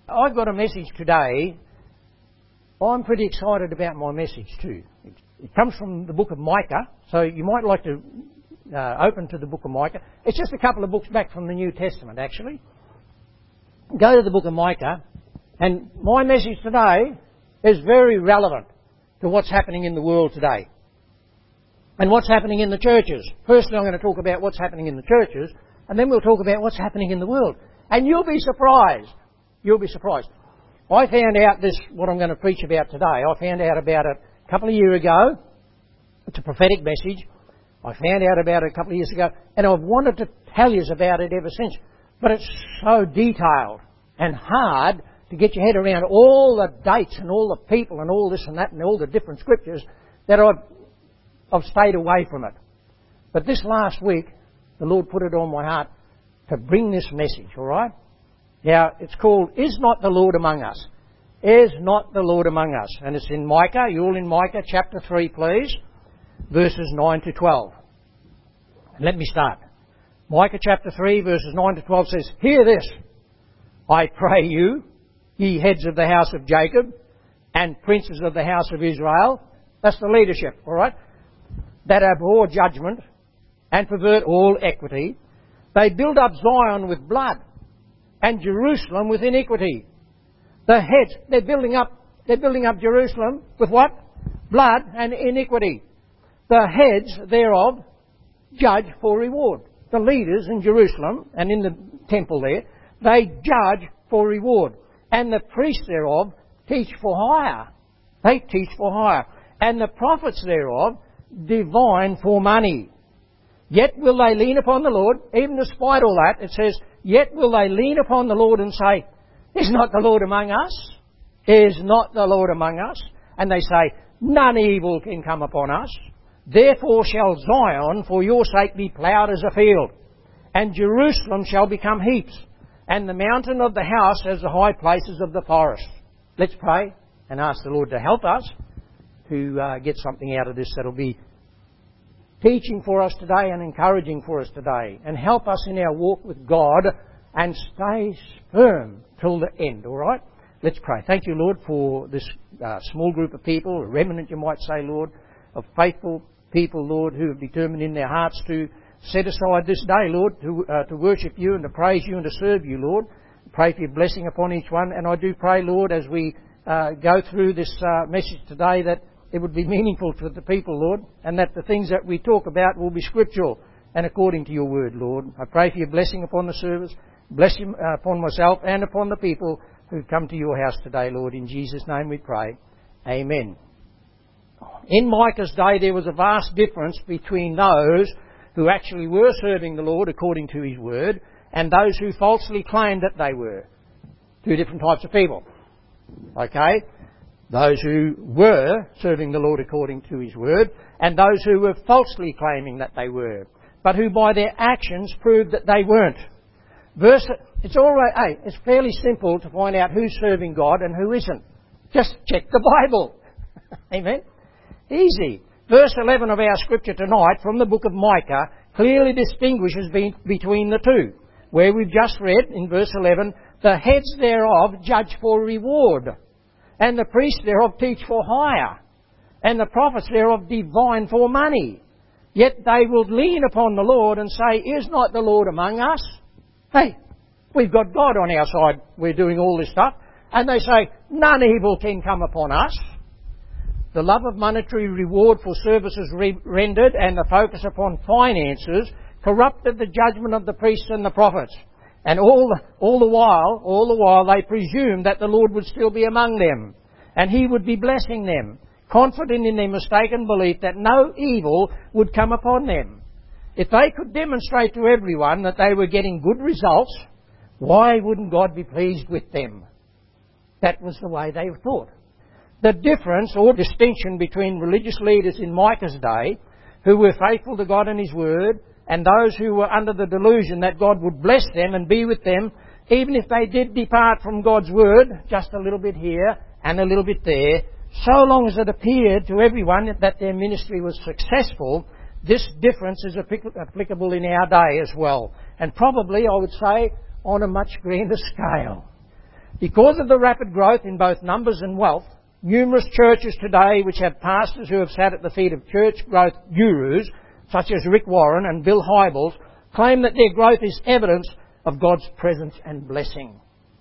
I've got a message today. I'm pretty excited about my message too. It comes from the book of Micah, so you might like to open to the book of Micah. It's just a couple of books back from the New Testament, actually. Go to the book of Micah, and my message today is very relevant to what's happening in the world today and what's happening in the churches. Firstly, I'm going to talk about what's happening in the churches, and then we'll talk about what's happening in the world. And you'll be surprised. You'll be surprised. I found out what I'm going to preach about today. I found out about it a couple of years ago. It's a prophetic message. I found out about it a couple of years ago, and I've wanted to tell you about it ever since. But it's so detailed and hard to get your head around all the dates and all the people and all this and that and all the different scriptures that I've stayed away from it. But this last week, the Lord put it on my heart to bring this message, all right? Now, it's called, Is Not the Lord Among Us? Is Not the Lord Among Us? And it's in Micah. You're all in Micah chapter 3, please, verses 9 to 12. And let me start. Micah chapter 3, verses 9 to 12 says, Hear this, I pray you, ye heads of the house of Jacob, and princes of the house of Israel. That's the leadership, all right? That abhor judgment and pervert all equity. They build up Zion with blood and Jerusalem with iniquity. The heads, they're building up Jerusalem with what? Blood and iniquity. The heads thereof judge for reward. The leaders in Jerusalem and in the temple there, they judge for reward. And the priests thereof teach for hire. They teach for hire. And the prophets thereof divine for money. Yet will they lean upon the Lord, even despite all that, it says, yet will they lean upon the Lord and say, Is not the Lord among us? Is not the Lord among us? And they say, None evil can come upon us. Therefore shall Zion for your sake be ploughed as a field, and Jerusalem shall become heaps, and the mountain of the house as the high places of the forest. Let's pray and ask the Lord to help us to get something out of this that'll be teaching for us today and encouraging for us today, and help us in our walk with God and stay firm till the end, all right? Let's pray. Thank you, Lord, for this small group of people, a remnant, you might say, Lord, of faithful people, Lord, who have determined in their hearts to set aside this day, Lord, to worship you and to praise you and to serve you, Lord. Pray for your blessing upon each one. And I do pray, Lord, as we go through this message today, that it would be meaningful to the people, Lord, and that the things that we talk about will be scriptural and according to your word, Lord. I pray for your blessing upon the service, bless you upon myself and upon the people who come to your house today, Lord. In Jesus' name we pray. Amen. In Micah's day, there was a vast difference between those who actually were serving the Lord according to his word and those who falsely claimed that they were. Two different types of people. Okay? Those who were serving the Lord according to his word, and those who were falsely claiming that they were, but who by their actions proved that they weren't. It's fairly simple to find out who's serving God and who isn't. Just check the Bible. Amen? Easy. Verse 11 of our scripture tonight from the book of Micah clearly distinguishes between the two, where we've just read in verse 11, the heads thereof judge for reward, and the priests thereof teach for hire, and the prophets thereof divine for money. Yet they will lean upon the Lord and say, Is not the Lord among us? Hey, we've got God on our side. We're doing all this stuff. And they say, None evil can come upon us. The love of monetary reward for services rendered and the focus upon finances corrupted the judgment of the priests and the prophets. And all the while they presumed that the Lord would still be among them and he would be blessing them, confident in their mistaken belief that no evil would come upon them. If they could demonstrate to everyone that they were getting good results, why wouldn't God be pleased with them? That was the way they thought. The difference or distinction between religious leaders in Micah's day, who were faithful to God and his word, and those who were under the delusion that God would bless them and be with them, even if they did depart from God's word, just a little bit here and a little bit there, so long as it appeared to everyone that their ministry was successful, this difference is applicable in our day as well. And probably, I would say, on a much grander scale. Because of the rapid growth in both numbers and wealth, numerous churches today which have pastors who have sat at the feet of church growth gurus, such as Rick Warren and Bill Hybels, claim that their growth is evidence of God's presence and blessing.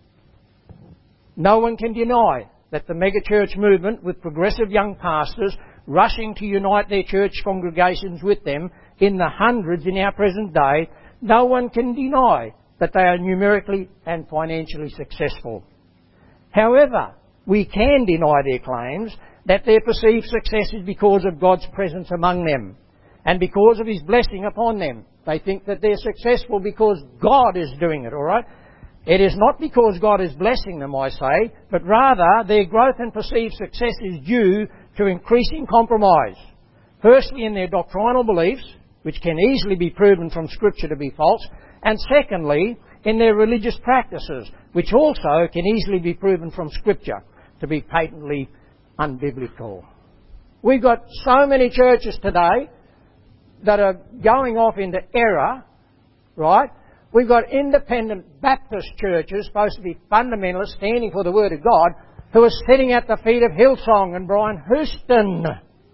No one can deny that the megachurch movement, with progressive young pastors rushing to unite their church congregations with them in the hundreds in our present day, no one can deny that they are numerically and financially successful. However, we can deny their claims that their perceived success is because of God's presence among them and because of His blessing upon them. They think that they're successful because God is doing it, alright? It is not because God is blessing them, I say, but rather their growth and perceived success is due to increasing compromise. Firstly, in their doctrinal beliefs, which can easily be proven from Scripture to be false, and secondly, in their religious practices, which also can easily be proven from Scripture to be patently unbiblical. We've got so many churches today that are going off into error, right? We've got independent Baptist churches, supposed to be fundamentalists, standing for the Word of God, who are sitting at the feet of Hillsong and Brian Houston.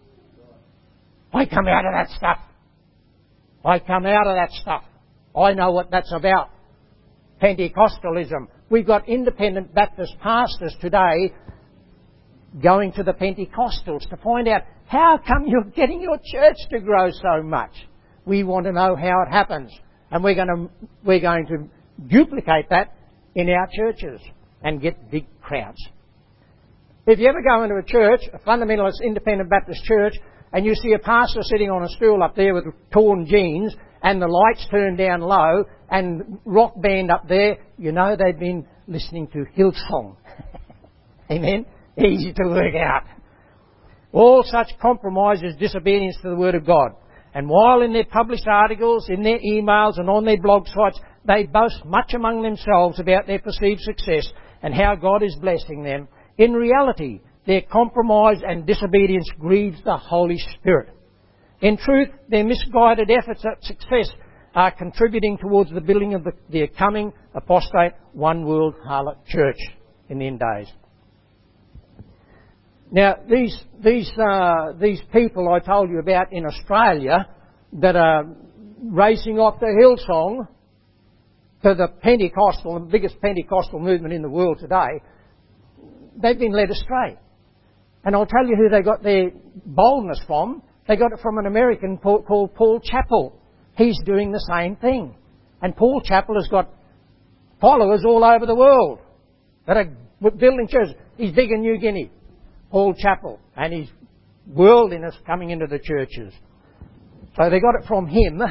I come out of that stuff. I come out of that stuff. I know what that's about. Pentecostalism. We've got independent Baptist pastors today going to the Pentecostals to find out how come you're getting your church to grow so much. We want to know how it happens. And we're going to duplicate that in our churches and get big crowds. If you ever go into a church, a fundamentalist independent Baptist church, and you see a pastor sitting on a stool up there with torn jeans and the lights turned down low and rock band up there, you know they've been listening to Hillsong. Amen? Easy to work out. All such compromise is disobedience to the Word of God. And while in their published articles, in their emails and on their blog sites, they boast much among themselves about their perceived success and how God is blessing them, in reality, their compromise and disobedience grieves the Holy Spirit. In truth, their misguided efforts at success are contributing towards the building of the coming apostate one world harlot church in the end days. Now, these people I told you about in Australia that are racing off to Hillsong, to the Pentecostal, the biggest Pentecostal movement in the world today, they've been led astray. And I'll tell you who they got their boldness from. They got it from an American called Paul Chappell. He's doing the same thing. And Paul Chappell has got followers all over the world that are building churches. He's big in New Guinea. Paul Chappell, and his worldliness coming into the churches. So they got it from him,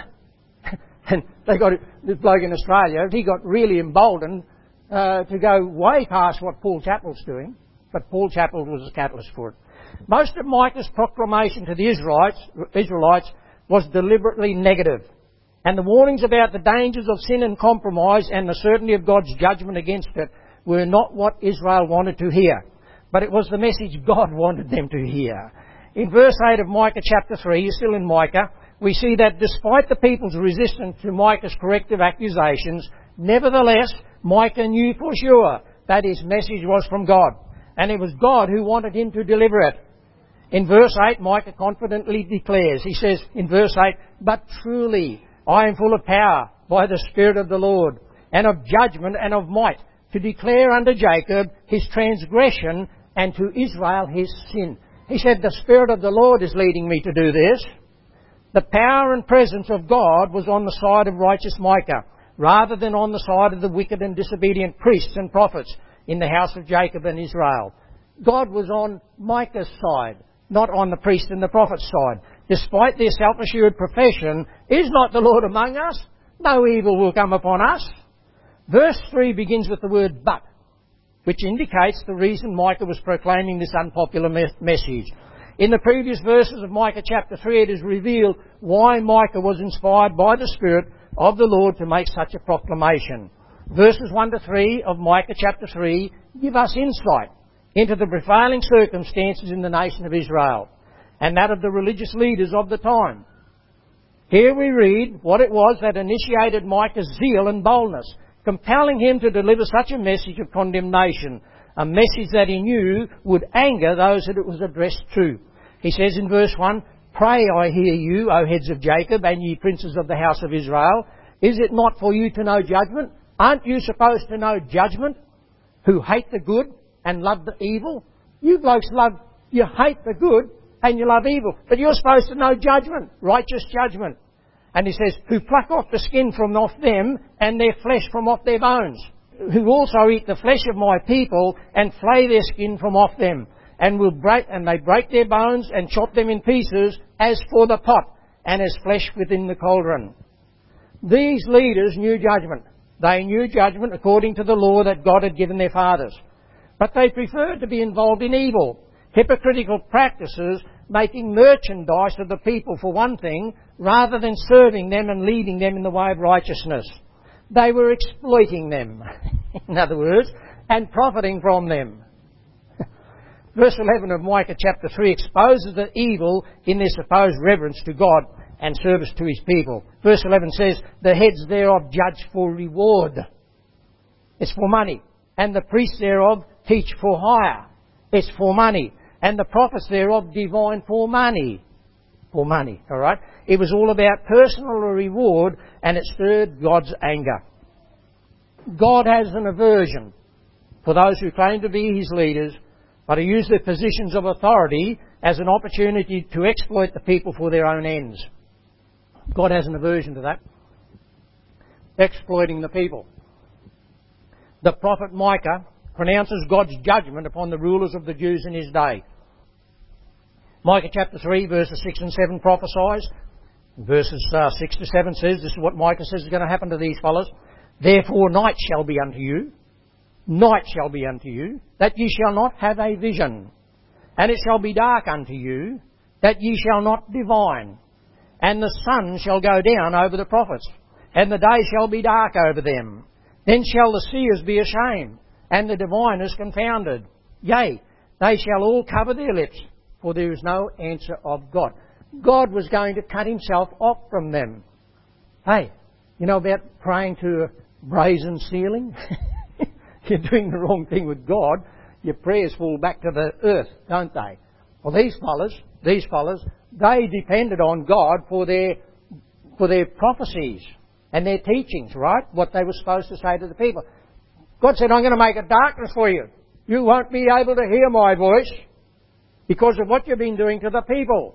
and they got it, this bloke in Australia, he got really emboldened to go way past what Paul Chappell's doing, but Paul Chappell was a catalyst for it. Most of Micah's proclamation to the Israelites was deliberately negative, and the warnings about the dangers of sin and compromise and the certainty of God's judgment against it were not what Israel wanted to hear. But it was the message God wanted them to hear. In verse 8 of Micah chapter 3, you're still in Micah, we see that despite the people's resistance to Micah's corrective accusations, nevertheless, Micah knew for sure that his message was from God. And it was God who wanted him to deliver it. In verse 8, Micah confidently declares, he says in verse 8, "But truly I am full of power by the Spirit of the Lord, and of judgment and of might, to declare unto Jacob his transgression, and to Israel his sin." He said, the Spirit of the Lord is leading me to do this. The power and presence of God was on the side of righteous Micah, rather than on the side of the wicked and disobedient priests and prophets in the house of Jacob and Israel. God was on Micah's side, not on the priest and the prophet's side. Despite their self-assured profession, "Is not the Lord among us? No evil will come upon us." Verse 3 begins with the word "but," which indicates the reason Micah was proclaiming this unpopular message. In the previous verses of Micah chapter 3, it is revealed why Micah was inspired by the Spirit of the Lord to make such a proclamation. Verses 1 to 3 of Micah chapter 3 give us insight into the prevailing circumstances in the nation of Israel and that of the religious leaders of the time. Here we read what it was that initiated Micah's zeal and boldness. compelling him to deliver such a message of condemnation, a message that he knew would anger those that it was addressed to. He says in verse 1, "Pray, I hear you, O heads of Jacob, and ye princes of the house of Israel. Is it not for you to know judgment? Aren't you supposed to know judgment, who hate the good and love the evil?" You blokes you hate the good and you love evil. But you're supposed to know judgment, righteous judgment. And he says, "Who pluck off the skin from off them and their flesh from off their bones. Who also eat the flesh of my people and flay their skin from off them. And they break their bones and chop them in pieces as for the pot and as flesh within the cauldron." These leaders knew judgment. They knew judgment according to the law that God had given their fathers. But they preferred to be involved in evil, hypocritical practices, making merchandise of the people for one thing, rather than serving them and leading them in the way of righteousness. They were exploiting them, in other words, and profiting from them. Verse 11 of Micah chapter 3 exposes the evil in their supposed reverence to God and service to his people. Verse 11 says, "The heads thereof judge for reward." It's for money. "And the priests thereof teach for hire." It's for money. "And the prophets thereof divine for money." For money, alright? It was all about personal reward, and it stirred God's anger. God has an aversion for those who claim to be his leaders, but who use their positions of authority as an opportunity to exploit the people for their own ends. God has an aversion to that. Exploiting the people. The prophet Micah pronounces God's judgment upon the rulers of the Jews in his day. Micah chapter 3 verses 6 and 7 prophesies. Verses 6 to 7 says, this is what Micah says is going to happen to these fellows. "Therefore night shall be unto you, that ye shall not have a vision. And it shall be dark unto you, that ye shall not divine. And the sun shall go down over the prophets, and the day shall be dark over them. Then shall the seers be ashamed, and the diviners confounded. Yea, they shall all cover their lips, for there is no answer of God." God was going to cut himself off from them. Hey, you know about praying to a brazen ceiling? You're doing the wrong thing with God. Your prayers fall back to the earth, don't they? Well, these fellas, they depended on God for their prophecies and their teachings, right? What they were supposed to say to the people. God said, "I'm going to make a darkness for you. You won't be able to hear my voice because of what you've been doing to the people."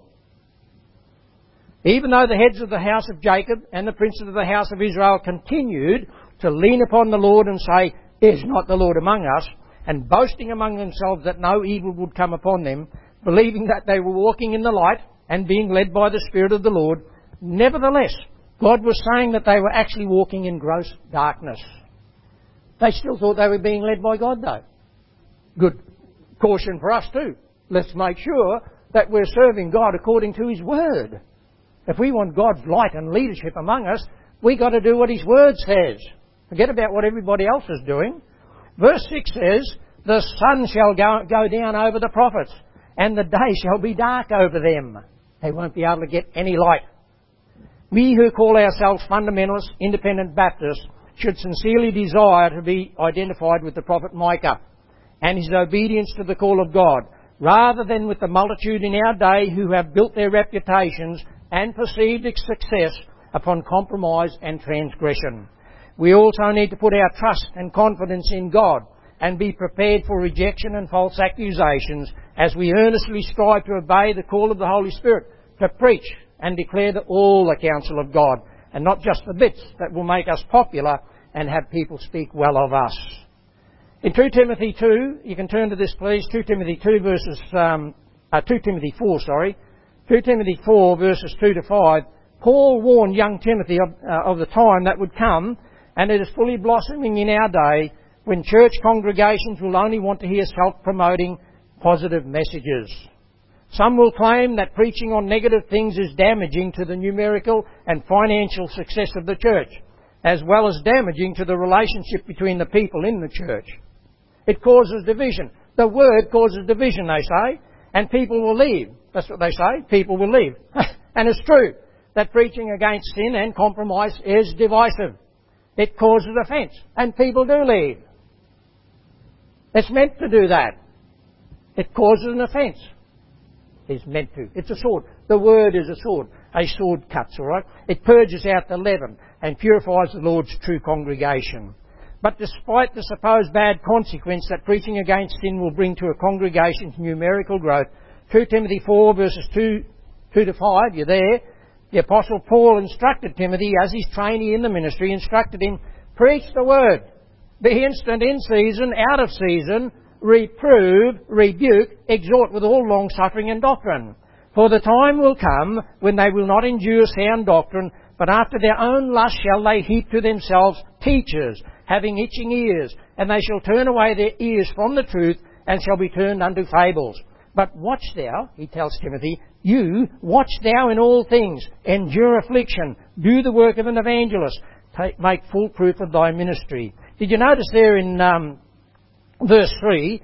Even though the heads of the house of Jacob and the princes of the house of Israel continued to lean upon the Lord and say, "Is not the Lord among us?" and boasting among themselves that no evil would come upon them, believing that they were walking in the light and being led by the Spirit of the Lord, nevertheless, God was saying that they were actually walking in gross darkness. They still thought they were being led by God, though. Good caution for us too. Let's make sure that we're serving God according to his word. If we want God's light and leadership among us, we got to do what his word says. Forget about what everybody else is doing. Verse 6 says, "The sun shall go down over the prophets, and the day shall be dark over them." They won't be able to get any light. We who call ourselves fundamentalist, independent Baptists should sincerely desire to be identified with the prophet Micah and his obedience to the call of God, rather than with the multitude in our day who have built their reputations and perceived success upon compromise and transgression. We also need to put our trust and confidence in God and be prepared for rejection and false accusations as we earnestly strive to obey the call of the Holy Spirit to preach and declare all the counsel of God, and not just the bits that will make us popular and have people speak well of us. In 2 Timothy 2, you can turn to this please, 2 Timothy 4, 2 Timothy 4 verses 2 to 5, Paul warned young Timothy of the time that would come, and it is fully blossoming in our day, when church congregations will only want to hear self-promoting positive messages. Some will claim that preaching on negative things is damaging to the numerical and financial success of the church, as well as damaging to the relationship between the people in the church. It causes division. The word causes division, they say, and people will leave. That's what they say. People will leave. And it's true that preaching against sin and compromise is divisive. It causes offence. And people do leave. It's meant to do that. It causes an offence. It's meant to. It's a sword. The word is a sword. A sword cuts, all right? It purges out the leaven and purifies the Lord's true congregation. But despite the supposed bad consequence that preaching against sin will bring to a congregation's numerical growth, 2 Timothy 4 verses 2 to 5, you're there, the Apostle Paul instructed Timothy as his trainee in the ministry, instructed him, preach the word, be instant in season, out of season, reprove, rebuke, exhort with all long-suffering and doctrine. For the time will come when they will not endure sound doctrine, but after their own lust shall they heap to themselves teachers, having itching ears, and they shall turn away their ears from the truth, and shall be turned unto fables. But watch thou, he tells Timothy, you watch thou in all things, endure affliction, do the work of an evangelist, make full proof of thy ministry. Did you notice there in verse 3,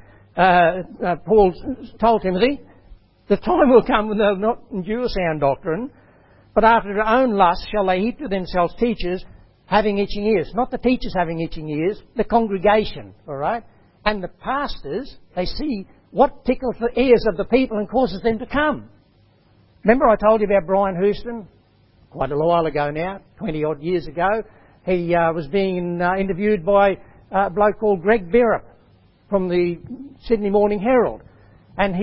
Paul told Timothy, the time will come when they'll not endure sound doctrine, but after their own lust shall they heap to themselves teachers having itching ears. Not the teachers having itching ears, the congregation, all right? And the pastors, they see what tickles the ears of the people and causes them to come. Remember I told you about Brian Houston? Quite a while ago now, 20-odd years ago. He was being interviewed by a bloke called Greg Berup from the Sydney Morning Herald. And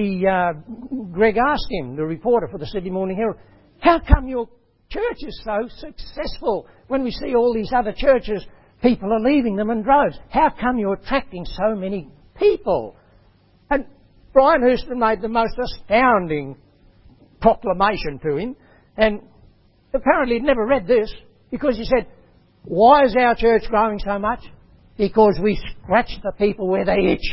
Greg asked him, the reporter for the Sydney Morning Herald, how come your church is so successful when we see all these other churches, people are leaving them in droves? How come you're attracting so many people? And Brian Houston made the most astounding proclamation to him, and apparently he'd never read this, because he said, why is our church growing so much? Because we scratch the people where they itch.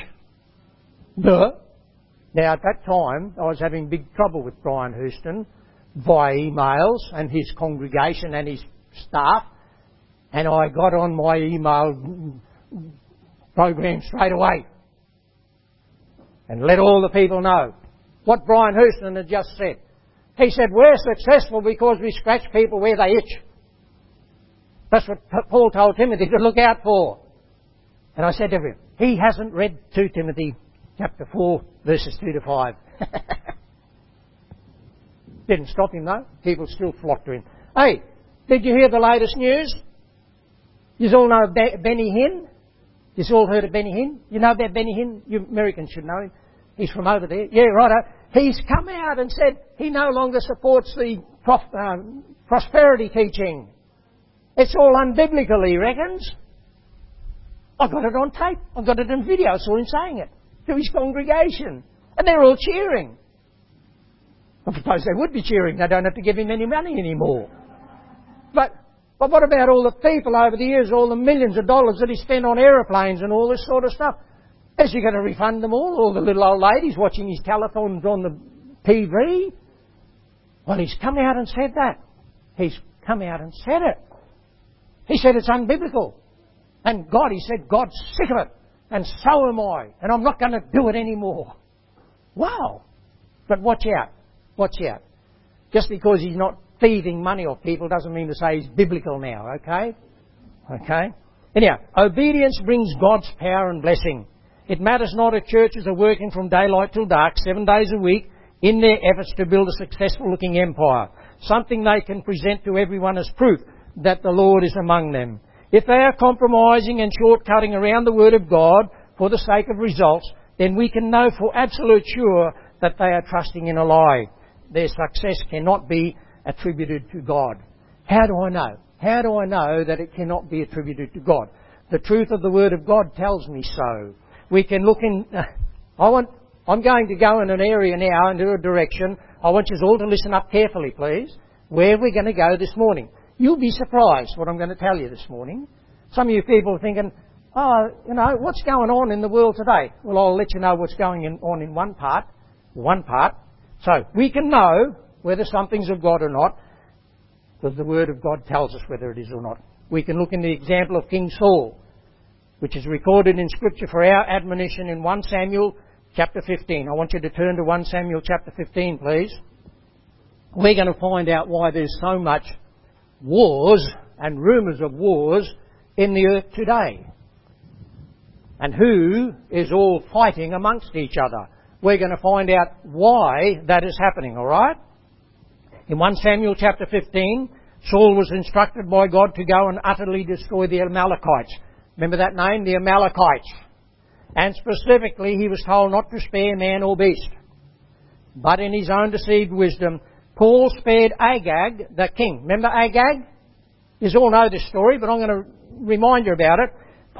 Duh. Now at that time I was having big trouble with Brian Houston via emails and his congregation and his staff, and I got on my email program straight away and let all the people know what Brian Houston had just said. He said, we're successful because we scratch people where they itch. That's what Paul told Timothy to look out for. And I said to him, he hasn't read 2 Timothy chapter 4 verses 2 to 5. Didn't stop him though. People still flocked to him. Hey, did you hear the latest news? You all know Benny Hinn? You all heard of Benny Hinn? You know about Benny Hinn? You Americans should know him. He's from over there. Yeah, righto. He's come out and said he no longer supports the prosperity teaching. It's all unbiblical, he reckons. I got it on tape. I got it in video. I saw him saying it to his congregation. And they're all cheering. I suppose they would be cheering. They don't have to give him any money anymore. But what about all the people over the years, all the millions of dollars that he spent on aeroplanes and all this sort of stuff? Is he going to refund them all the little old ladies watching his telephones on the TV? Well, he's come out and said that. He's come out and said it. He said it's unbiblical. And God, he said, God's sick of it. And so am I. And I'm not going to do it anymore. Wow. But watch out. Watch out. Just because he's not thieving money off people doesn't mean to say he's biblical now, okay? Okay? Anyhow, obedience brings God's power and blessing. It matters not if churches are working from daylight till dark, 7 days a week, in their efforts to build a successful-looking empire. Something they can present to everyone as proof that the Lord is among them. If they are compromising and shortcutting around the Word of God for the sake of results, then we can know for absolute sure that they are trusting in a lie. Their success cannot be attributed to God. How do I know? How do I know that it cannot be attributed to God? The truth of the Word of God tells me so. We can look in... I'm going to go in an area now, into a direction. I want you all to listen up carefully, please. Where we're going to go this morning. You'll be surprised what I'm going to tell you this morning. Some of you people are thinking, what's going on in the world today? Well, I'll let you know what's going on in one part. So, we can know whether something's of God or not, because the Word of God tells us whether it is or not. We can look in the example of King Saul, which is recorded in Scripture for our admonition in 1 Samuel chapter 15. I want you to turn to 1 Samuel chapter 15, please. We're going to find out why there's so much wars and rumours of wars in the earth today? And who is all fighting amongst each other? We're going to find out why that is happening, all right? In 1 Samuel chapter 15, Saul was instructed by God to go and utterly destroy the Amalekites. Remember that name? The Amalekites. And specifically, he was told not to spare man or beast. But in his own deceived wisdom, Paul spared Agag, the king. Remember Agag? You all know this story, but I'm going to remind you about it.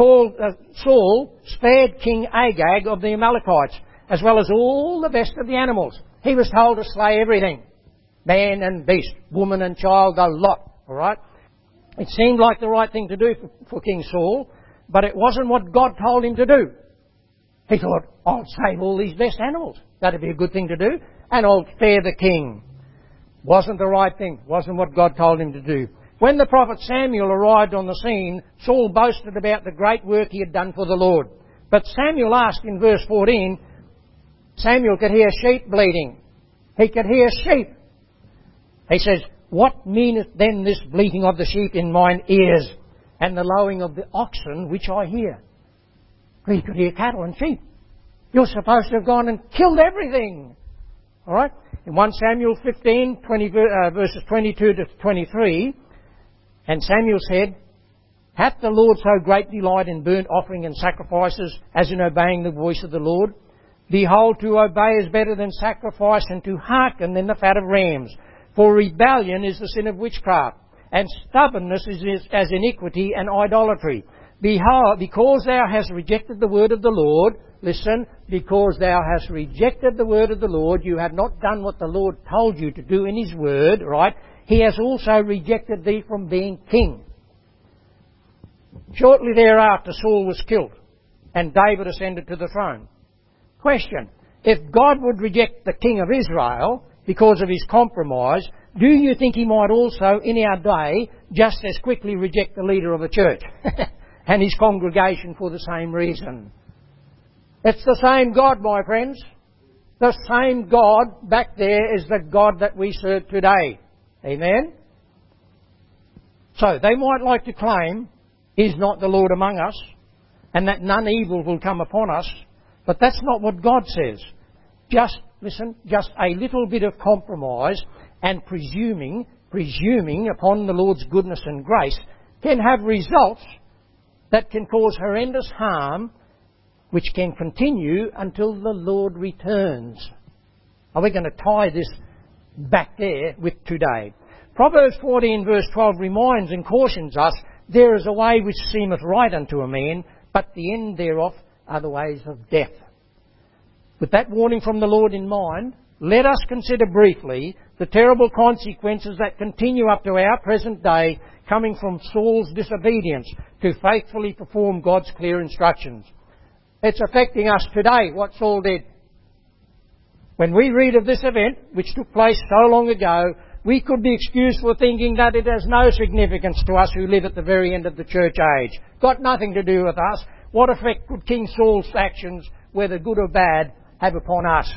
Saul spared King Agag of the Amalekites, as well as all the best of the animals. He was told to slay everything. Man and beast, woman and child, a lot. All right? It seemed like the right thing to do for King Saul, but it wasn't what God told him to do. He thought, I'll save all these best animals. That'd be a good thing to do, and I'll spare the king. Wasn't the right thing. Wasn't what God told him to do. When the prophet Samuel arrived on the scene, Saul boasted about the great work he had done for the Lord. But Samuel asked in verse 14, Samuel could hear sheep bleating. He could hear sheep. He says, what meaneth then this bleating of the sheep in mine ears, and the lowing of the oxen which I hear? He could hear cattle and sheep. You're supposed to have gone and killed everything. All right? In 1 Samuel 15, verses 22 to 23, and Samuel said, hath the Lord so great delight in burnt offering and sacrifices as in obeying the voice of the Lord? Behold, to obey is better than sacrifice, and to hearken than the fat of rams. For rebellion is the sin of witchcraft, and stubbornness is as iniquity and idolatry. Behold, because thou hast rejected the word of the Lord, listen, because thou hast rejected the word of the Lord, you have not done what the Lord told you to do in his word, right? He has also rejected thee from being king. Shortly thereafter, Saul was killed, and David ascended to the throne. Question: if God would reject the king of Israel because of his compromise, do you think he might also, in our day, just as quickly reject the leader of a church and his congregation for the same reason? It's the same God, my friends. The same God back there is the God that we serve today. Amen? So, they might like to claim, is not the Lord among us, and that none evil will come upon us, but that's not what God says. Just a little bit of compromise and presuming upon the Lord's goodness and grace can have results that can cause horrendous harm, which can continue until the Lord returns. Are we going to tie this back there with today? Proverbs 14 verse 12 reminds and cautions us, there is a way which seemeth right unto a man, but the end thereof are the ways of death. With that warning from the Lord in mind, let us consider briefly the terrible consequences that continue up to our present day, coming from Saul's disobedience to faithfully perform God's clear instructions. It's affecting us today, what Saul did. When we read of this event, which took place so long ago, we could be excused for thinking that it has no significance to us who live at the very end of the church age. Got nothing to do with us. What effect could King Saul's actions, whether good or bad, have upon us?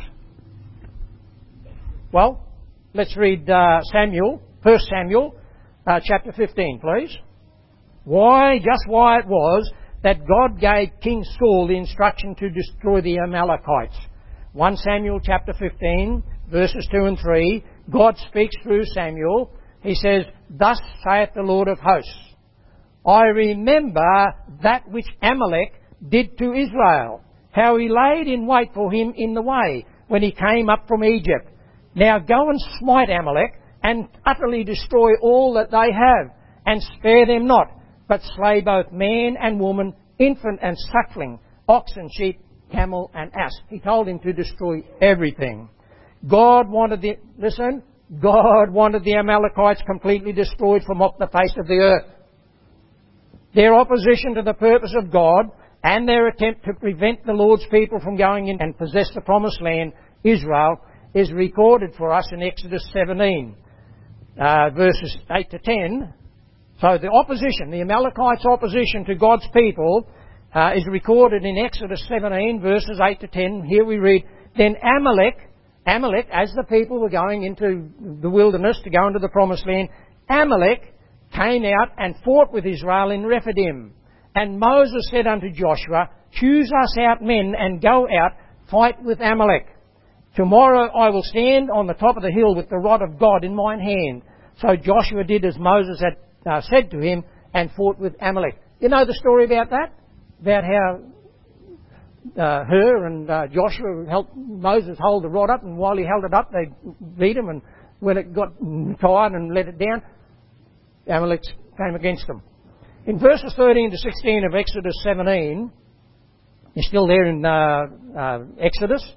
Well, let's read 1 Samuel chapter 15, please. Why it was that God gave King Saul the instruction to destroy the Amalekites. 1 Samuel chapter 15, verses 2 and 3, God speaks through Samuel. He says, thus saith the Lord of hosts, I remember that which Amalek did to Israel, how he laid in wait for him in the way when he came up from Egypt. Now go and smite Amalek, and utterly destroy all that they have, and spare them not, but slay both man and woman, infant and suckling, ox and sheep, camel and ass. He told him to destroy everything. God wanted the Amalekites completely destroyed from off the face of the earth. Their opposition to the purpose of God and their attempt to prevent the Lord's people from going in and possess the promised land, Israel, is recorded for us in Exodus 17, verses 8 to 10. So the Amalekites' opposition to God's people is recorded in Exodus 17, verses 8 to 10. Here we read, then Amalek, as the people were going into the wilderness to go into the promised land, Amalek came out and fought with Israel in Rephidim. And Moses said unto Joshua, choose us out men and go out, fight with Amalek. Tomorrow I will stand on the top of the hill with the rod of God in mine hand. So Joshua did as Moses had said to him and fought with Amalek. You know the story about that? About how her and Joshua helped Moses hold the rod up, and while he held it up they beat him, and when it got tired and let it down, Amalek came against them. In verses 13 to 16 of Exodus 17, you're still there in Exodus?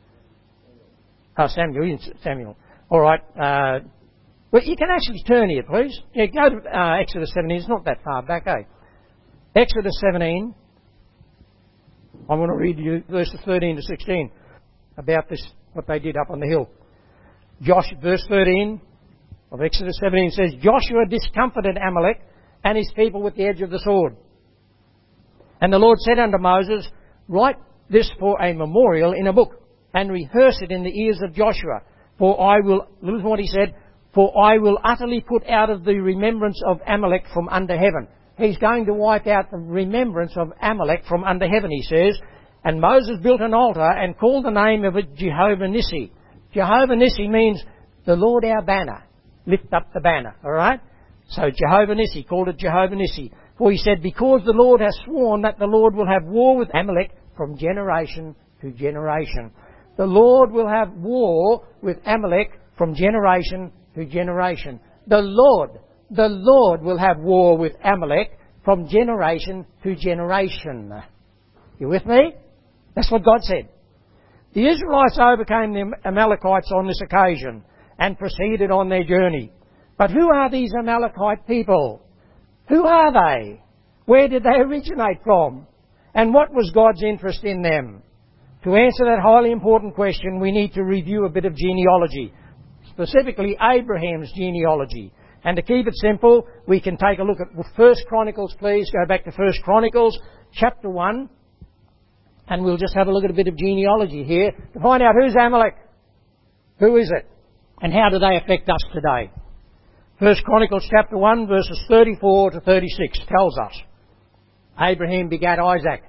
Samuel. All right. Well, you can actually turn here, please. Yeah, go to Exodus 17. It's not that far back, eh? Exodus 17. I want to read you verses 13 to 16 about this, what they did up on the hill. Verse 13 of Exodus 17 says, Joshua discomfited Amalek and his people with the edge of the sword. And the Lord said unto Moses, write this for a memorial in a book, and rehearse it in the ears of Joshua. For I will, listen to what he said, for I will utterly put out of the remembrance of Amalek from under heaven. He's going to wipe out the remembrance of Amalek from under heaven, he says. And Moses built an altar and called the name of it Jehovah Nissi. Jehovah Nissi means the Lord our banner. Lift up the banner, alright? So Jehovah Nissi, called it Jehovah Nissi. For he said, because the Lord has sworn that the Lord will have war with Amalek from generation to generation. The Lord will have war with Amalek from generation to generation. The Lord will have war with Amalek from generation to generation. You with me? That's what God said. The Israelites overcame the Amalekites on this occasion and proceeded on their journey. But who are these Amalekite people? Who are they? Where did they originate from? And what was God's interest in them? To answer that highly important question, we need to review a bit of genealogy, specifically Abraham's genealogy. And to keep it simple, we can take a look at 1 Chronicles, please. Go back to 1 Chronicles, chapter 1. And we'll just have a look at a bit of genealogy here to find out who's Amalek. Who is it? And how do they affect us today? 1 Chronicles chapter 1, verses 34 to 36 tells us, Abraham begat Isaac.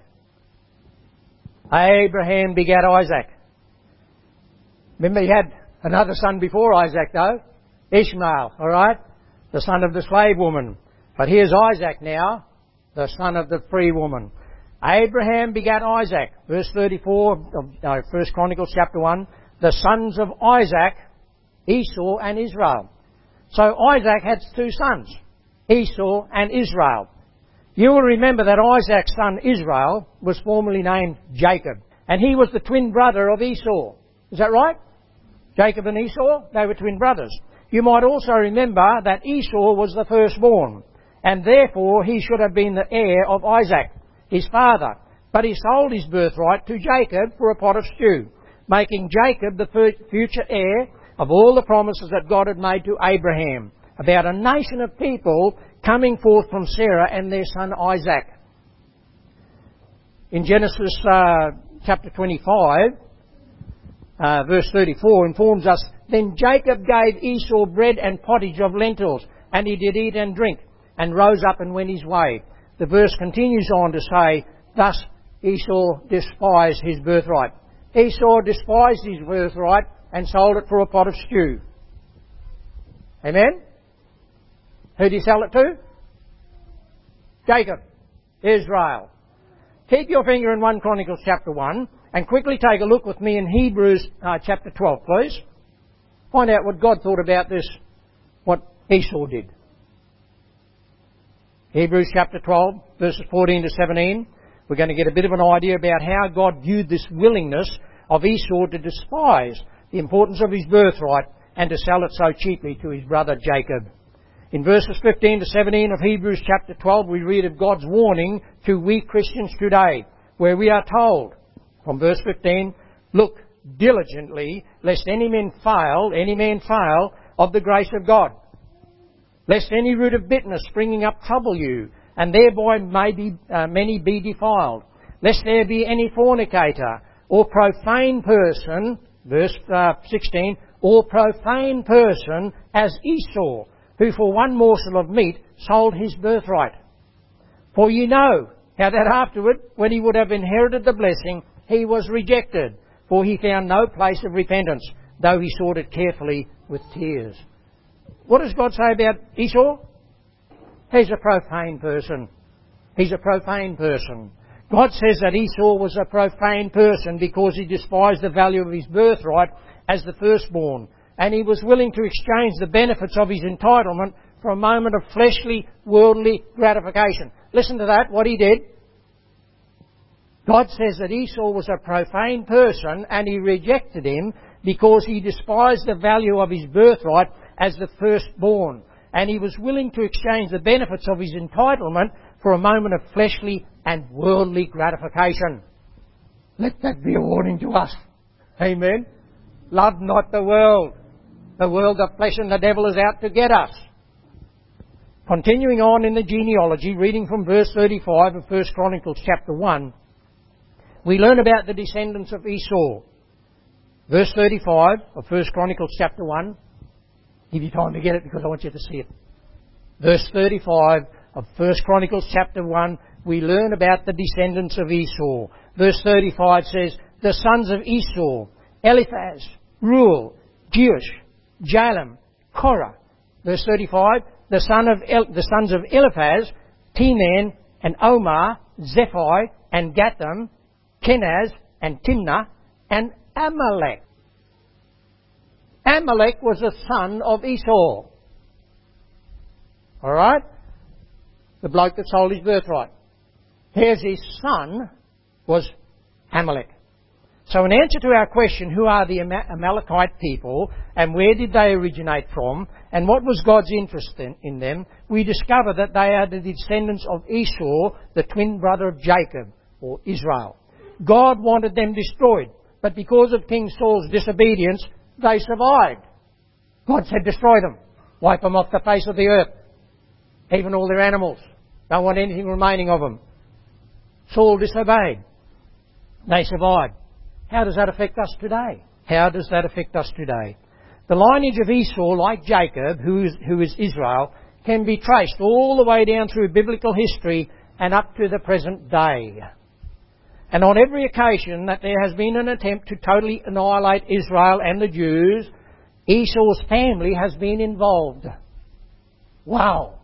Abraham begat Isaac. Remember, he had another son before Isaac, though. Ishmael, all right? The son of the slave woman. But here's Isaac now, the son of the free woman. Abraham begat Isaac. Verse 34 of 1 Chronicles chapter 1. The sons of Isaac, Esau and Israel. So Isaac had two sons, Esau and Israel. You will remember that Isaac's son Israel was formerly named Jacob. And he was the twin brother of Esau. Is that right? Jacob and Esau, they were twin brothers. You might also remember that Esau was the firstborn, and therefore he should have been the heir of Isaac, his father. But he sold his birthright to Jacob for a pot of stew, making Jacob the future heir of all the promises that God had made to Abraham about a nation of people coming forth from Sarah and their son Isaac. In Genesis chapter 25, verse 34 informs us, Then Jacob gave Esau bread and pottage of lentils, and he did eat and drink, and rose up and went his way. The verse continues on to say, Thus Esau despised his birthright. Esau despised his birthright and sold it for a pot of stew. Amen? Who did he sell it to? Jacob. Israel. Keep your finger in 1 Chronicles chapter 1 and quickly take a look with me in Hebrews chapter 12, please. Find out what God thought about this, what Esau did. Hebrews chapter 12, verses 14 to 17. We're going to get a bit of an idea about how God viewed this willingness of Esau to despise the importance of his birthright and to sell it so cheaply to his brother Jacob. In verses 15 to 17 of Hebrews chapter 12, we read of God's warning to we Christians today, where we are told, from verse 15, Look diligently, lest any man fail of the grace of God, lest any root of bitterness springing up trouble you, and thereby many be defiled, lest there be any fornicator, or profane person, verse 16, or profane person as Esau, who for one morsel of meat sold his birthright. For you know how that afterward, when he would have inherited the blessing, he was rejected, for he found no place of repentance, though he sought it carefully with tears. What does God say about Esau? He's a profane person. He's a profane person. God says that Esau was a profane person because he despised the value of his birthright as the firstborn, and he was willing to exchange the benefits of his entitlement for a moment of fleshly, worldly gratification. Listen to that, what he did. God says that Esau was a profane person and he rejected him because he despised the value of his birthright as the firstborn, and he was willing to exchange the benefits of his entitlement for a moment of fleshly and worldly gratification. Let that be a warning to us. Amen. Love not the world of flesh, and the devil is out to get us. Continuing on in the genealogy, reading from verse 35 of 1 Chronicles chapter 1, we learn about the descendants of Esau. Verse 35 of 1 Chronicles chapter 1. Give you time to get it because I want you to see it. Verse 35 of 1 Chronicles chapter 1, we learn about the descendants of Esau. Verse 35 says, the sons of Esau, Eliphaz, Reuel, Jeush, Jalem, Korah. Verse 35, the sons of Eliphaz, Teman and Omar, Zephi and Gatham, Kenaz and Timnah, and Amalek. Amalek was a son of Esau. Alright? The bloke that sold his birthright. Here's his son was Amalek. So in answer to our question, who are the Amalekite people and where did they originate from and what was God's interest in them, we discover that they are the descendants of Esau, the twin brother of Jacob, or Israel. God wanted them destroyed, but because of King Saul's disobedience, they survived. God said, destroy them. Wipe them off the face of the earth. Even all their animals. Don't want anything remaining of them. Saul disobeyed. They survived. How does that affect us today? How does that affect us today? The lineage of Esau, like Jacob, who is Israel, can be traced all the way down through biblical history and up to the present day. And on every occasion that there has been an attempt to totally annihilate Israel and the Jews, Esau's family has been involved. Wow!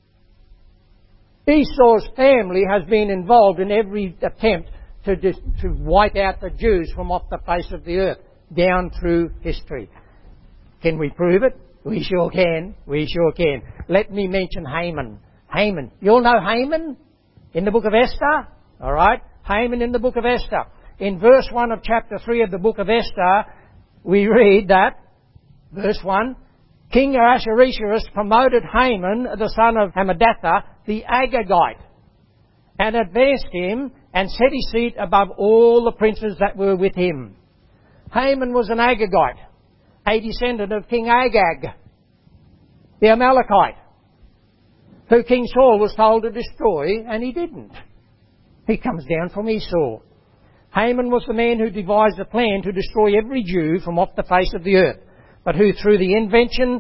Esau's family has been involved in every attempt to wipe out the Jews from off the face of the earth, down through history. Can we prove it? We sure can. We sure can. Let me mention Haman. Haman. You all know Haman in the book of Esther? Alright? Haman in the book of Esther. In verse 1 of chapter 3 of the book of Esther, we read that, verse 1, King Ahasuerus promoted Haman, the son of Hammedatha, the Agagite, and advanced him and set his seat above all the princes that were with him. Haman was an Agagite, a descendant of King Agag, the Amalekite, who King Saul was told to destroy, and he didn't. He comes down from Esau. Haman was the man who devised a plan to destroy every Jew from off the face of the earth, but who through the intervention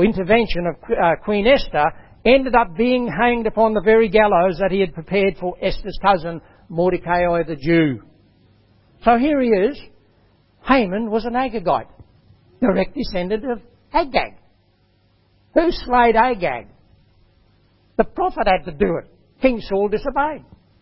of Queen Esther ended up being hanged upon the very gallows that he had prepared for Esther's cousin Mordecai the Jew. So here he is. Haman was an Agagite, direct descendant of Agag. Who slayed Agag? The prophet had to do it. King Saul disobeyed.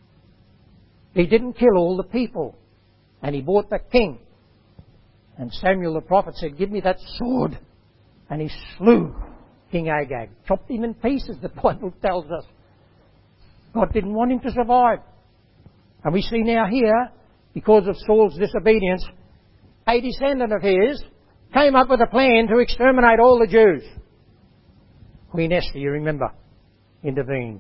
He didn't kill all the people. And he bought the king. And Samuel the prophet said, give me that sword. And he slew King Agag. Chopped him in pieces, the Bible tells us. God didn't want him to survive. And we see now here, because of Saul's disobedience, a descendant of his came up with a plan to exterminate all the Jews. Queen Esther, you remember, intervened.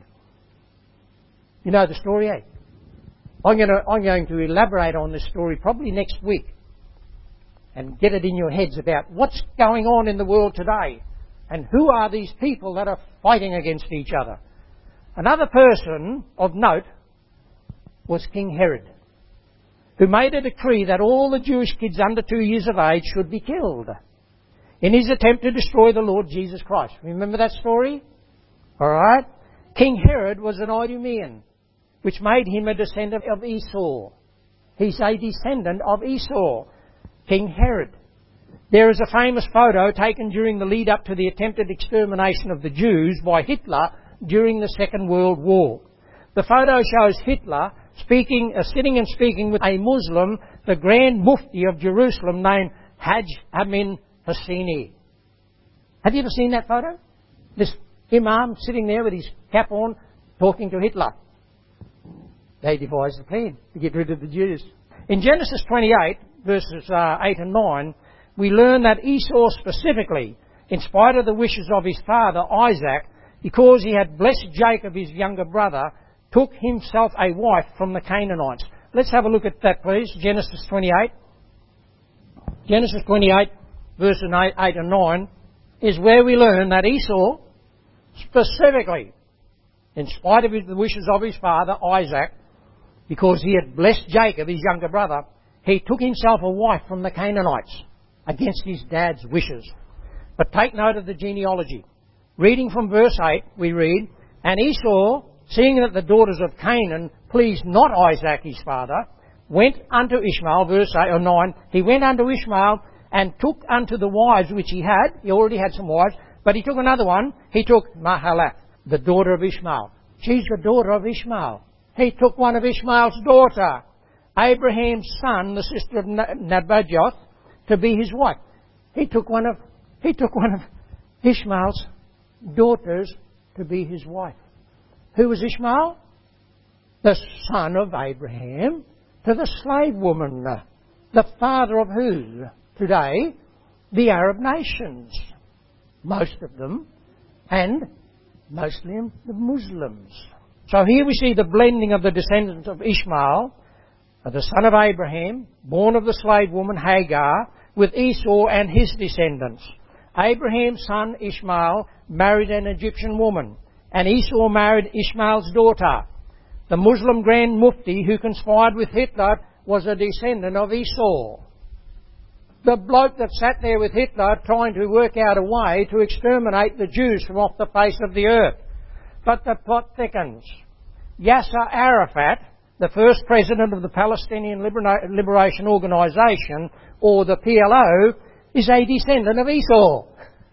You know the story, eh? I'm going to elaborate on this story probably next week and get it in your heads about what's going on in the world today and who are these people that are fighting against each other. Another person of note was King Herod, who made a decree that all the Jewish kids under 2 years of age should be killed. in his attempt to destroy the Lord Jesus Christ. Remember that story? Alright? King Herod was an Idumean, which made him a descendant of Esau. He's a descendant of Esau, King Herod. There is a famous photo taken during the lead up to the attempted extermination of the Jews by Hitler during the Second World War. The photo shows Hitler sitting and speaking with a Muslim, the Grand Mufti of Jerusalem, named Haj Amin Husseini. Have you ever seen that photo? This Imam sitting there with his cap on, talking to Hitler. They devised a plan to get rid of the Jews. In Genesis 28, verses 8 and 9, we learn that Esau specifically, in spite of the wishes of his father Isaac, because he had blessed Jacob, his younger brother, took himself a wife from the Canaanites. Let's have a look at that, please. Genesis 28. Genesis 28, verses 8 and 9, is where we learn that Esau, specifically, in spite of the wishes of his father Isaac, because he had blessed Jacob, his younger brother, he took himself a wife from the Canaanites against his dad's wishes. But take note of the genealogy. Reading from verse 8, we read, "And Esau, seeing that the daughters of Canaan pleased not Isaac his father, went unto Ishmael," verse 8 or 9, "he went unto Ishmael and took unto the wives which he had," he already had some wives, but he took another one, he took Mahalath, the daughter of Ishmael. She's the daughter of Ishmael. He took one of Ishmael's daughter, Abraham's son, the sister of Nebajoth, to be his wife. He took one of Ishmael's daughters to be his wife. Who was Ishmael? The son of Abraham to the slave woman. The father of who? Today, the Arab nations. Most of them, and mostly the Muslims. So here we see the blending of the descendants of Ishmael, the son of Abraham, born of the slave woman Hagar, with Esau and his descendants. Abraham's son Ishmael married an Egyptian woman, and Esau married Ishmael's daughter. The Muslim Grand Mufti who conspired with Hitler was a descendant of Esau. The bloke that sat there with Hitler trying to work out a way to exterminate the Jews from off the face of the earth. But the plot thickens. Yasser Arafat, the first president of the Palestinian Liberation Organisation, or the PLO, is a descendant of Esau.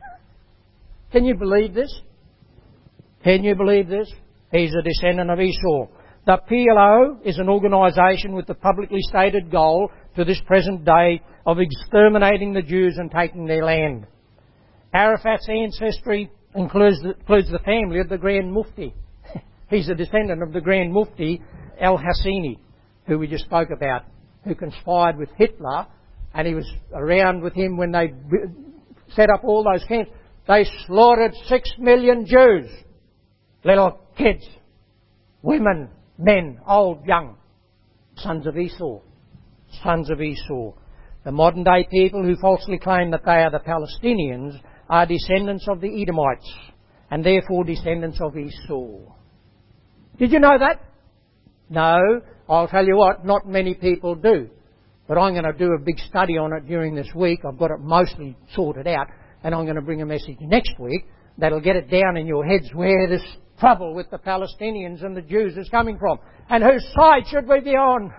Can you believe this? Can you believe this? He's a descendant of Esau. The PLO is an organisation with the publicly stated goal to this present day of exterminating the Jews and taking their land. Arafat's ancestry includes the family of the Grand Mufti. He's a descendant of the Grand Mufti al-Husseini, who we just spoke about, who conspired with Hitler, and he was around with him when they set up all those camps. They slaughtered 6 million Jews. Little kids, women, men, old, young. Sons of Esau. Sons of Esau. The modern day people who falsely claim that they are the Palestinians are descendants of the Edomites, and therefore descendants of Esau. Did you know that? No. I'll tell you what, not many people do. But I'm going to do a big study on it during this week. I've got it mostly sorted out, and I'm going to bring a message next week that'll get it down in your heads where this trouble with the Palestinians and the Jews is coming from, and whose side should we be on.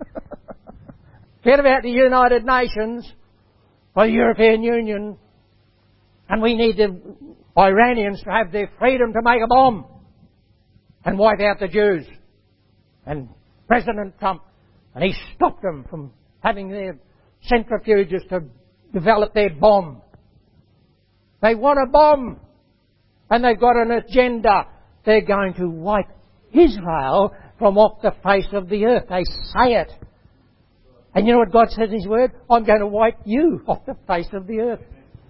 Forget about the United Nations or the European Union, and we need the Iranians to have their freedom to make a bomb and wipe out the Jews. And President Trump, and he stopped them from having their centrifuges to develop their bomb. They want a bomb, and they've got an agenda. They're going to wipe Israel from off the face of the earth. They say it. And you know what God says in His Word? I'm going to wipe you off the face of the earth.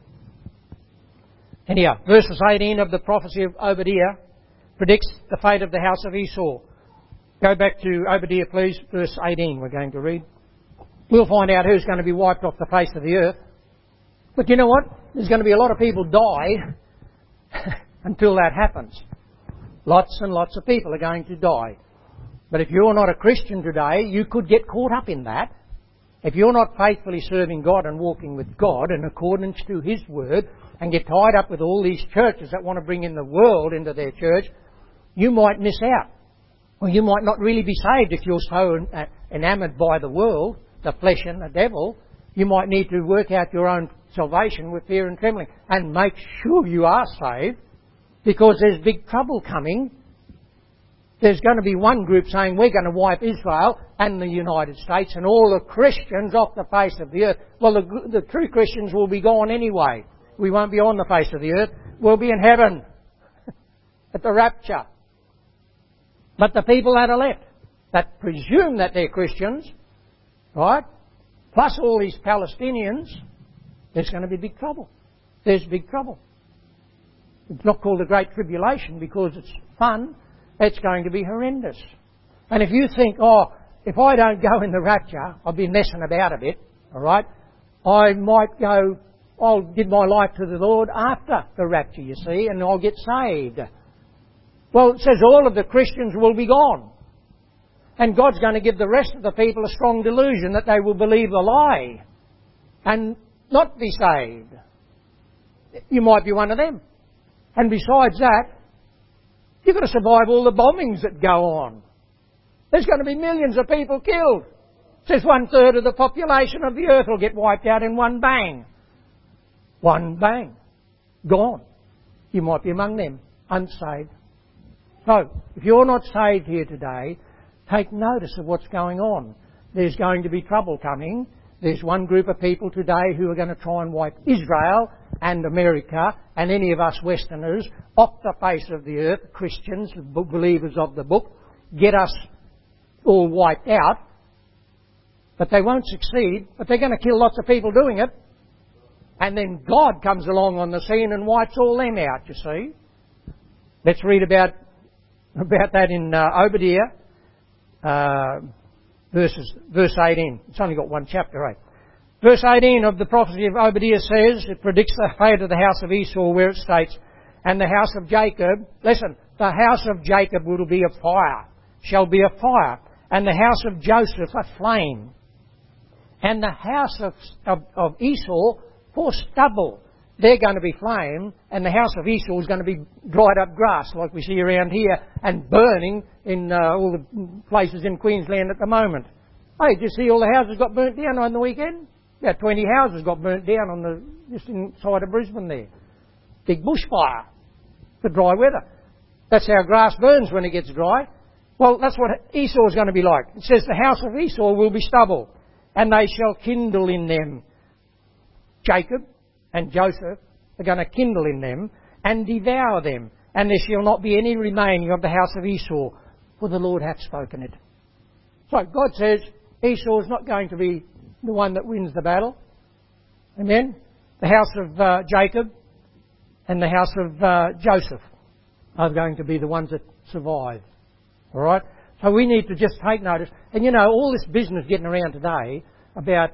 Anyhow, verses 18 of the prophecy of Obadiah predicts the fate of the house of Esau. Go back to Obadiah, please, verse 18 we're going to read. We'll find out who's going to be wiped off the face of the earth. But you know what? There's going to be a lot of people die until that happens. Lots and lots of people are going to die. But if you're not a Christian today, you could get caught up in that. If you're not faithfully serving God and walking with God in accordance to His Word, and get tied up with all these churches that want to bring in the world into their church, you might miss out. Or you might not really be saved if you're so enamoured by the world, the flesh and the devil. You might need to work out your own salvation with fear and trembling and make sure you are saved, because there's big trouble coming. There's going to be one group saying we're going to wipe Israel and the United States and all the Christians off the face of the earth. Well, the true Christians will be gone anyway. We won't be on the face of the earth. We'll be in heaven at the rapture. But the people that are left, that presume that they're Christians, right, plus all these Palestinians, there's going to be big trouble. There's big trouble. It's not called the Great Tribulation because it's fun. It's going to be horrendous. And if you think, oh, if I don't go in the rapture, I'll be messing about a bit, all right, I might go, I'll give my life to the Lord after the rapture, you see, and I'll get saved. Well, it says all of the Christians will be gone. And God's going to give the rest of the people a strong delusion that they will believe the lie and not be saved. You might be one of them. And besides that, you've got to survive all the bombings that go on. There's going to be millions of people killed. It says 1/3 of the population of the earth will get wiped out in one bang. One bang. Gone. You might be among them, unsaved. So, if you're not saved here today, take notice of what's going on. There's going to be trouble coming. There's one group of people today who are going to try and wipe Israel and America and any of us Westerners off the face of the earth, Christians, believers of the book, get us all wiped out. But they won't succeed, but they're going to kill lots of people doing it. And then God comes along on the scene and wipes all them out, you see. Let's read about that in Obadiah, verse 18. It's only got one chapter, eh? Verse 18 of the prophecy of Obadiah says, it predicts the fate of the house of Esau, where it states, and the house of Jacob, listen, the house of Jacob will be a fire, shall be a fire, and the house of Joseph a flame, and the house of Esau for stubble. They're going to be flame, and the house of Esau is going to be dried up grass like we see around here, and burning in all the places in Queensland at the moment. Hey, did you see all the houses got burnt down on the weekend? About 20 houses got burnt down just inside of Brisbane there. Big bushfire for dry weather. That's how grass burns when it gets dry. Well, that's what Esau is going to be like. It says the house of Esau will be stubble, and they shall kindle in them. Jacob and Joseph are going to kindle in them and devour them, and there shall not be any remaining of the house of Esau, for the Lord hath spoken it. So God says Esau is not going to be the one that wins the battle. Amen? The house of Jacob and the house of Joseph are going to be the ones that survive. Alright? So we need to just take notice. And you know, all this business getting around today about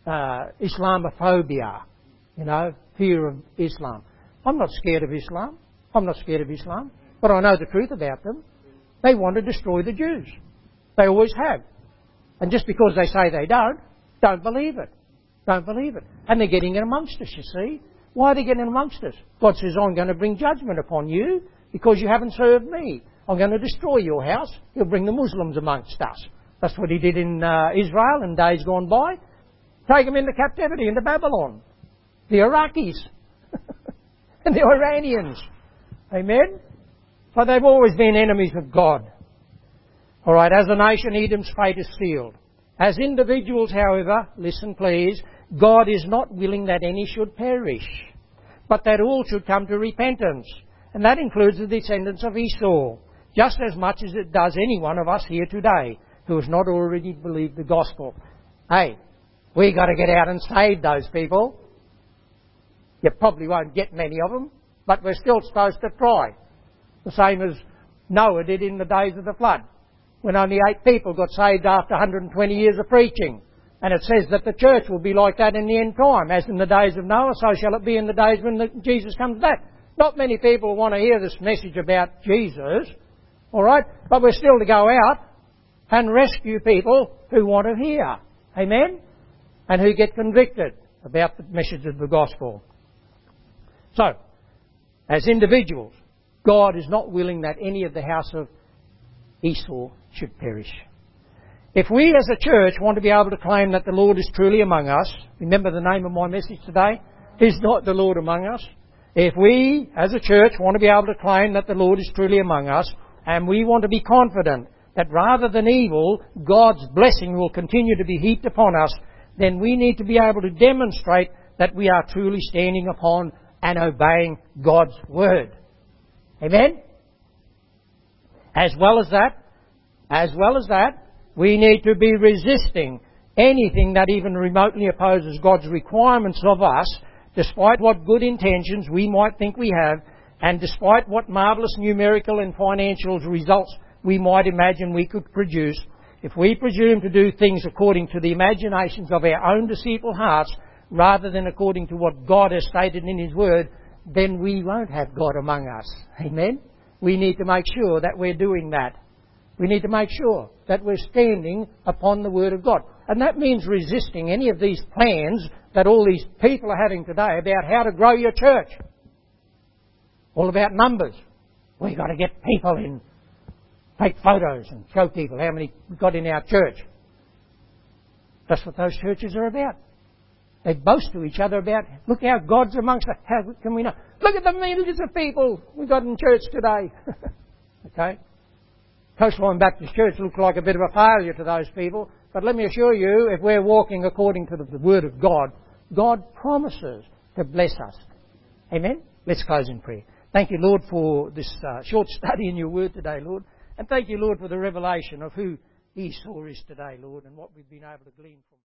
Islamophobia, you know, fear of Islam. I'm not scared of Islam. I'm not scared of Islam. But I know the truth about them. They want to destroy the Jews. They always have. And just because they say they don't believe it. Don't believe it. And they're getting in amongst us, you see. Why are they getting in amongst us? God says, I'm going to bring judgment upon you because you haven't served me. I'm going to destroy your house. He'll bring the Muslims amongst us. That's what he did in Israel in days gone by. Take them into captivity, into Babylon. The Iraqis. And the Iranians. Amen? So they've always been enemies of God. Alright, as a nation, Edom's fate is sealed. As individuals, however, listen please, God is not willing that any should perish, but that all should come to repentance. And that includes the descendants of Esau, just as much as it does any one of us here today who has not already believed the gospel. Hey, we got to get out and save those people. You probably won't get many of them, but we're still supposed to try. The same as Noah did in the days of the flood, when only 8 people got saved after 120 years of preaching. And it says that the church will be like that in the end time. As in the days of Noah, so shall it be in the days when Jesus comes back. Not many people want to hear this message about Jesus, alright? But we're still to go out and rescue people who want to hear. Amen? and who get convicted about the message of the gospel. So, as individuals, God is not willing that any of the house of Esau should perish. If we as a church want to be able to claim that the Lord is truly among us, remember the name of my message today, is not the Lord among us. If we as a church want to be able to claim that the Lord is truly among us, and we want to be confident that rather than evil, God's blessing will continue to be heaped upon us, then we need to be able to demonstrate that we are truly standing upon and obeying God's Word. Amen? As well as that, we need to be resisting anything that even remotely opposes God's requirements of us, despite what good intentions we might think we have, and despite what marvellous numerical and financial results we might imagine we could produce. If we presume to do things according to the imaginations of our own deceitful hearts, rather than according to what God has stated in His Word, then we won't have God among us. Amen? We need to make sure that we're doing that. We need to make sure that we're standing upon the Word of God. And that means resisting any of these plans that all these people are having today about how to grow your church. All about numbers. We've got to get people in, take photos and show people how many we've got in our church. That's what those churches are about. They boast to each other about, look how God's amongst us. How can we know? Look at the millions of people we've got in church today. Okay? Coastline Baptist Church looks like a bit of a failure to those people. But let me assure you, if we're walking according to the Word of God, God promises to bless us. Amen? Let's close in prayer. Thank you, Lord, for this short study in your Word today, Lord. And thank you, Lord, for the revelation of who Esau is today, Lord, and what we've been able to glean from